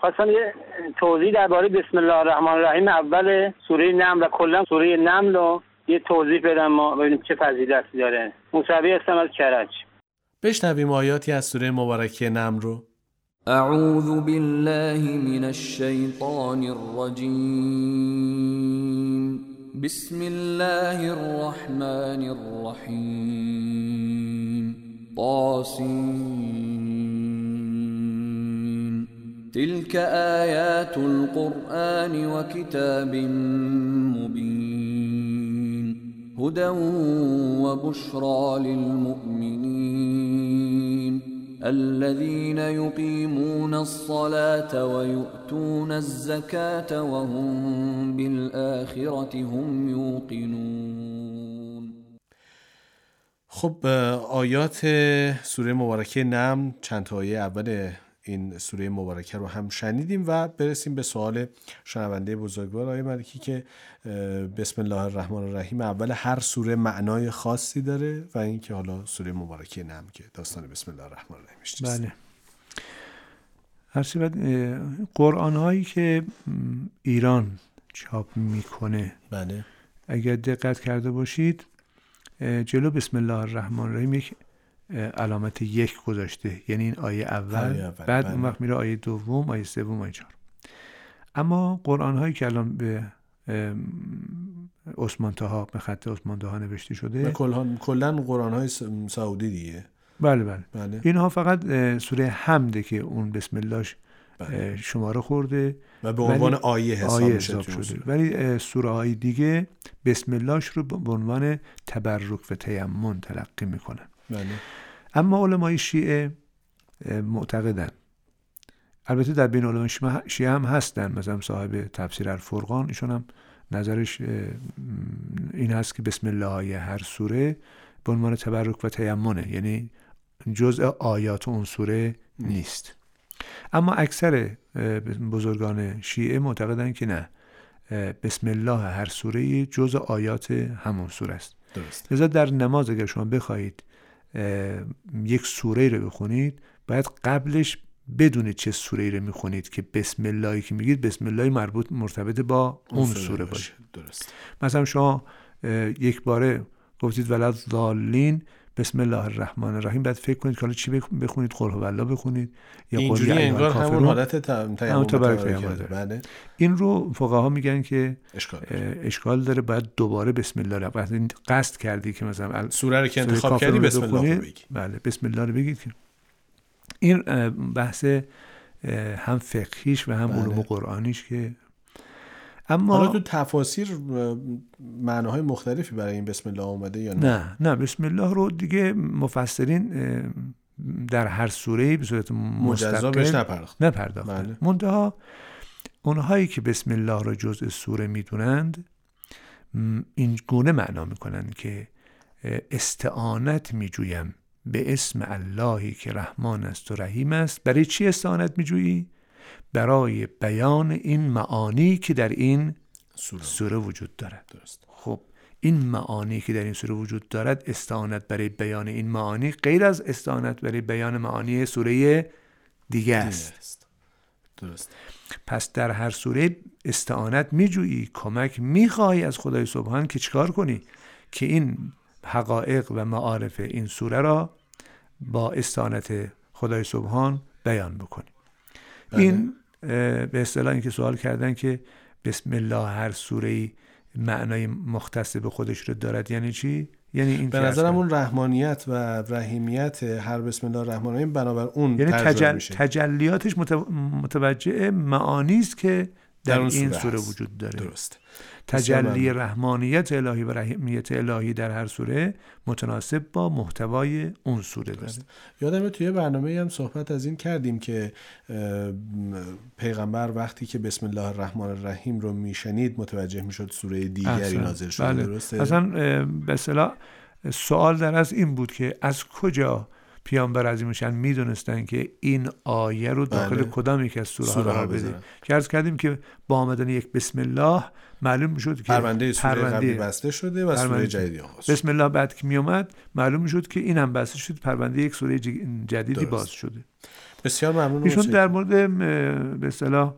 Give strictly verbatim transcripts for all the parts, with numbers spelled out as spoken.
خواستم یه توضیح درباره بسم الله الرحمن الرحیم اول سوره نمل و کلا سوره نمل رو یه توضیح بدم ما ببینیم چه فضیلتی داره. موسوی هستم از کرج. بشنویم آیاتی از سوره مبارکه نمل رو. اعوذ بالله من الشیطان الرجیم بسم الله الرحمن الرحیم طاسین تلك آیات القرآن و کتاب مبین هدى و بشرى للمؤمنین الذين يقيمون الصلاة ويؤتون الزكاة وهم بالآخرة هم يوقنون. خب آیات سوره مبارکه نمل چند تا آیه اول این سوره مبارکه رو هم شنیدیم و برسیم به سوال شنونده بزرگوار آقای ملکی که بسم الله الرحمن الرحیم اول هر سوره معنای خاصی داره و اینکه حالا سوره مبارکه نمل که داستان بسم الله الرحمن الرحیم است. بله. هر صورت قرآن هایی که ایران چاپ میکنه بله اگر دقت کرده باشید جلو بسم الله الرحمن الرحیم یک علامت یک گذاشته، یعنی این آیه اول, آیه اول بعد اون وقت میره آیه دوم، آیه سوم، آیه چهارم. اما قرآن هایی که الان به عثمان طاها به خط عثمان طاها نوشته شده کلا قرآن های سعودی دیگه بله بله, بله. اینها فقط سوره حمده که اون بسم اللهش بله. شماره خورده و به عنوان آیه حساب, آیه حساب شده، ولی سوره های دیگه بسم اللهش رو به عنوان تبرک و تیمم تلقی میکنن. بله. اما علمای شیعه معتقدن، البته در بین علمای شیعه هم هستن، مثلا صاحب تفسیر الفرقان ایشون هم نظرش این هست که بسم الله های هر سوره به عنوان تبرک و تیممه، یعنی جزء آیات اون سوره نیست. اما اکثر بزرگان شیعه معتقدن که نه، بسم الله هر سوره جزء آیات همون سوره است. درست. لذا در نماز اگر شما بخواهید یک سوره رو بخونید باید قبلش بدونید چه سوره رو میخونید که بسم اللهی که میگید بسم الله مربوط مرتبط با اون سوره, سوره باشه. درست. مثلا شما یک باره گفتید ولا ضالین بسم الله الرحمن الرحیم، بعد فکر کنید که حالا چی بخونید، قل هو الله بخونید یا اینجوری انگار همون حالت تیمم داره. بله. این رو فقها میگن که اشکال, اشکال داره، باید دوباره بسم الله رو وقتی قصد کردی که مثلا سوره رو که انتخاب کردی بسم الله رو بگی. بله بسم الله رو بگید. این بحث هم فقهیش و هم بله. علوم قرآنیش که اما حالا تو تفاسیر معناهای مختلفی برای این بسم الله اومده یا نه؟ نه نه بسم الله رو دیگه مفسرین در هر سوره‌ای به صورت مجزا بهش نپرداختن. نپرداختن. بله. منتها اونهایی که بسم الله رو جزء سوره میدونند این گونه معنا میکنن که استعانت میجویم به اسم اللهی که رحمان است و رحیم است. برای چی استعانت میجویی؟ برای بیان این معانی که در این سوره, سوره وجود دارد. درست. خب این معانی که در این سوره وجود دارد، استعانت برای بیان این معانی غیر از استعانت برای بیان معانی سوره دیگه است. است. درست. پس در هر سوره استعانت میجویی، کمک میخوای از خدای سبحان که چیکار کنی؟ که این حقایق و معارف این سوره را با استعانت خدای سبحان بیان بکنی. بله. این به اصطلاح این که سوال کردن که بسم الله هر سوره‌ای معنای مختص به خودش رو دارد یعنی چی؟ یعنی این به نظرم اون رحمانیت و رحیمیت هر بسم الله الرحمن الرحیم بنابر اون یعنی ترجمه تجل... میشه. تجلیاتش متوجه معانی است که در, در این سوره هست. وجود داره. درست. تجلی رحمانیت الهی و رحیمیت الهی در هر سوره متناسب با محتوای اون سوره داره. یادمه توی برنامه هم صحبت از این کردیم که پیغمبر وقتی که بسم الله الرحمن الرحیم رو میشنید متوجه میشد سوره دیگری نازل شده. بله. درسته؟ اصلا به اصطلاح سوال در از این بود که از کجا پیامبر عظیم‌شان میدونستن که این آیه رو داخل بله. کدام یک از سوره ها قرار بده. که عرض کردیم که با آمدن یک بسم الله معلوم میشد که پرونده سوره قبلی بسته شده و سوره جدیدی آغاز شد. بسم الله بعد که می اومد معلوم میشد که این هم بسته شد، پرونده یک سوره جدیدی درست. باز شده. بسیار ممنون. ایشون در مورد به اصطلاح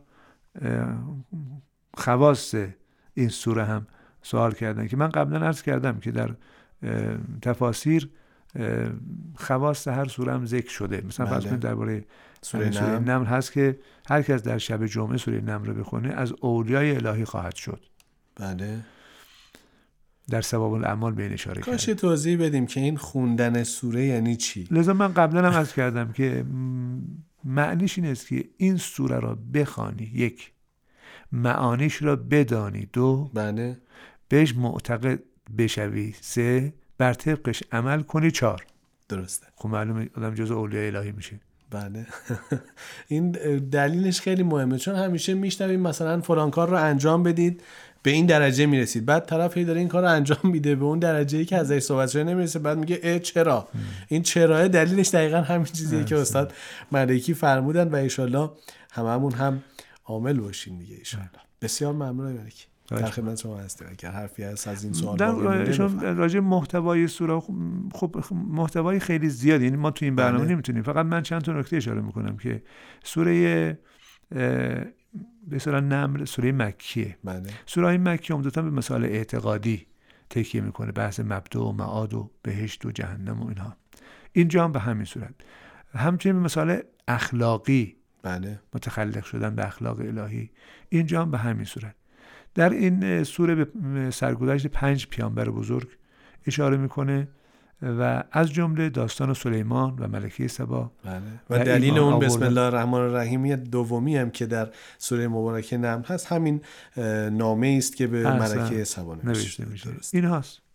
خواص این سوره هم سوال کردن که من قبلا عرض کردم که در تفاسیر خواص هر سوره هم ذکر شده. مثلا فرض کنید درباره سوره, سوره نمل هست که هر کس در شب جمعه سوره نمل رو بخونه از اولیای الهی خواهد شد. بله. در ثواب الاعمال به این اشاره کردم. کاش توضیح بدیم که این خوندن سوره یعنی چی. لذا من قبلا هم عرض کردم که معنیش این است که این سوره را بخوانی، یک، معانیش را بدانی، دو، بله، بهش معتقد بشوی، سه، بر طبقش عمل کنی، چهار. درسته. خب معلومه آدم جزء اولیای الهی میشه. بله. این دلیلش خیلی مهمه، چون همیشه میشنویم مثلا فلان کار رو انجام بدید به این درجه میرسید، بعد طرفی داره این کار رو انجام میده به اون درجه‌ای که ازش صحبت شده نمیرسه، بعد میگه اه چرا؟ م. این چرا دلیلش دقیقاً همین چیزیه که استاد ملکی فرمودن و ان شاءالله هممون هم عامل باشیم دیگه ان شاءالله. بسیار ممنون ملکی. در خدمت شما هستم. اگر حرفی هست از این سوال در راجع محتوای سوره، خب محتوای خیلی زیادی، یعنی ما تو این برنامه نمیتونیم، فقط من چند تا نکته اشاره میکنم که سوره به اصطلاح نمل سوره مکیه. بله. سوره مکی عمدتاً به مسائل اعتقادی تکیه میکنه، بحث مبدا و معاد و بهشت و جهنم و اینها. اینجا هم به همین صورت. همچنین به مسائل اخلاقی، بله، متخلق شدن به اخلاق الهی، اینجا هم به همین صورت. در این سوره به سرگذشت پنج پیامبر بزرگ اشاره میکنه و از جمله داستان سلیمان و ملکه سبا. بله. و, و دلیل اون بسم الله الرحمن الرحیم دومی هم که در سوره مبارکه نمل هست همین نامه است که به ملکه سبا نوشته میشه. این هست.